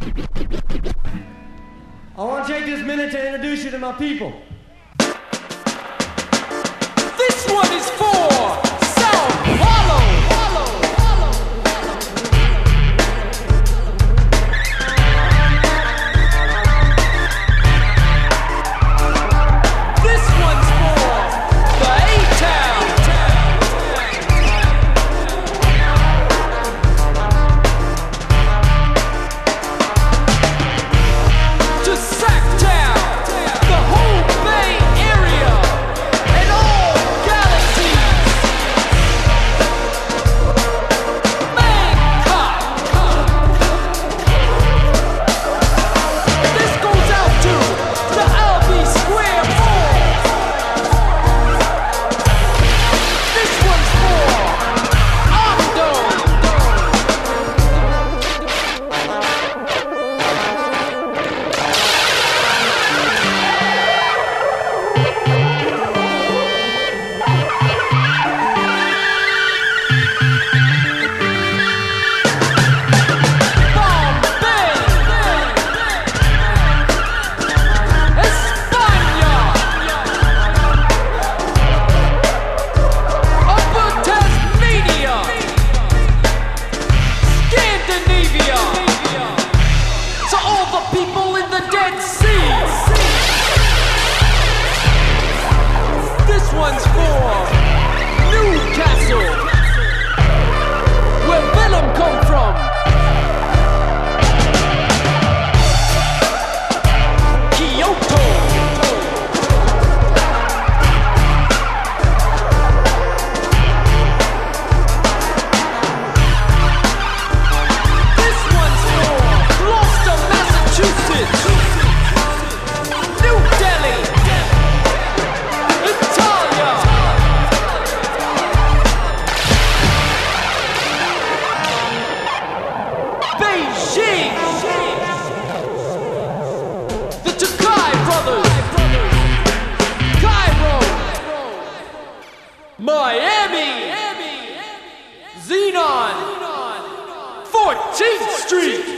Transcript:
I want to take this minute to introduce you to my people. This one is for Sao Paulo. This one's for the A-Town. To Sacktown, the whole Bay Area, and all galaxies. Bangkok. This goes out to the Albee Square Mall. This one's for Ondo. Bombay, España, Upper Tasmania, Scandinavia, to all the people in the Dead Sea. This one's for Newcastle, where Venom come from. Kyoto. This one's for Gloucester, Massachusetts. New Delhi. Italia. Beijing. The Takai brothers. Cairo. Miami. Xenon. 14th Street.